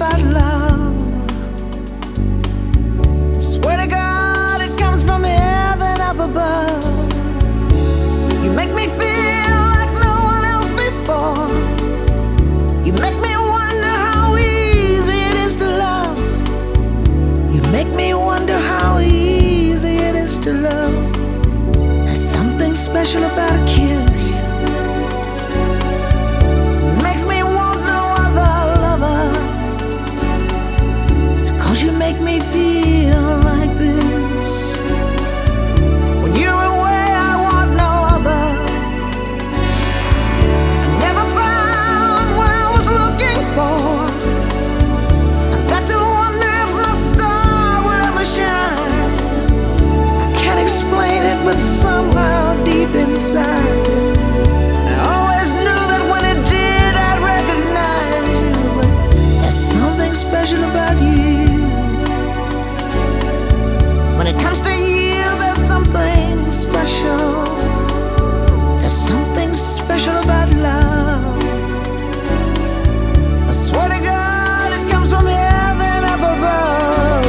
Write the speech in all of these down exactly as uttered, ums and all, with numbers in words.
about love. Swear to God, it comes from heaven up above. You make me feel like no one else before. You make me wonder how easy it is to love. You make me wonder how easy it is to love. There's something special about a kiss. Makes me want no other lover. Cause you make me feel like this. When you're away, I want no other. I never found what I was looking for. I got to wonder if my star would ever shine. I can't explain it, but somehow deep inside, I always knew that when it did, I'd recognize you. But there's something special about you. When it comes to you, there's something special. There's something special about love. I swear to God, it comes from heaven up above.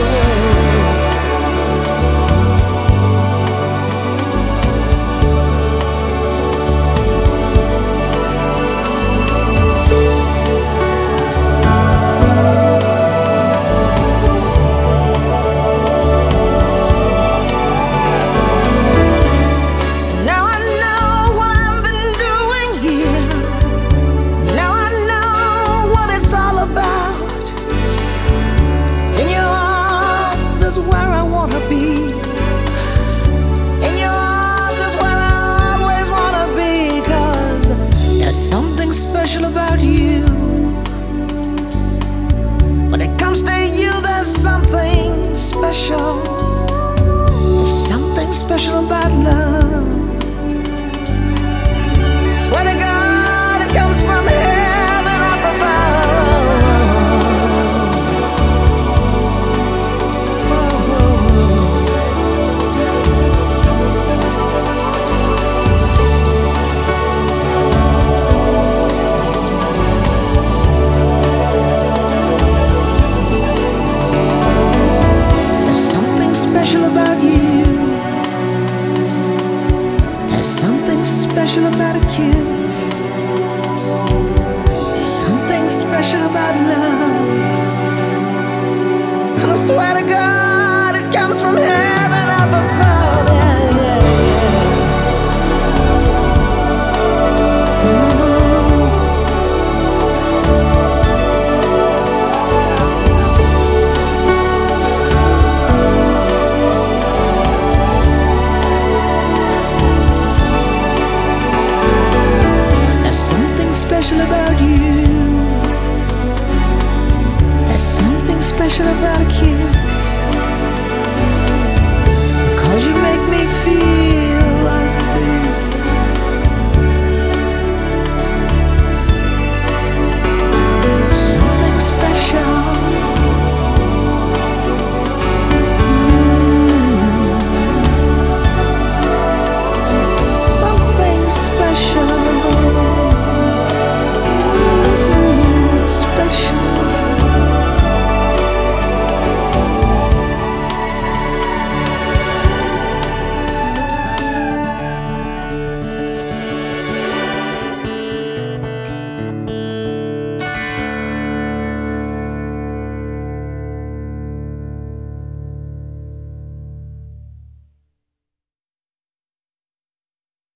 Now I know what I've been doing here. Now I know what it's all about. In your arms is where I wanna be. In your arms is where I always wanna be. 'Cause there's something special about you. When it comes to you, there's something special. There's something special about love. Swear to God, it comes from heaven up above. There's something special about you. There's something special about a kiss. Something special about love. And I swear to God, it comes from heaven up above. Yeah, yeah, yeah. Ooh. There's something special about you. There's something special about a kiss. 'Cause you make me feel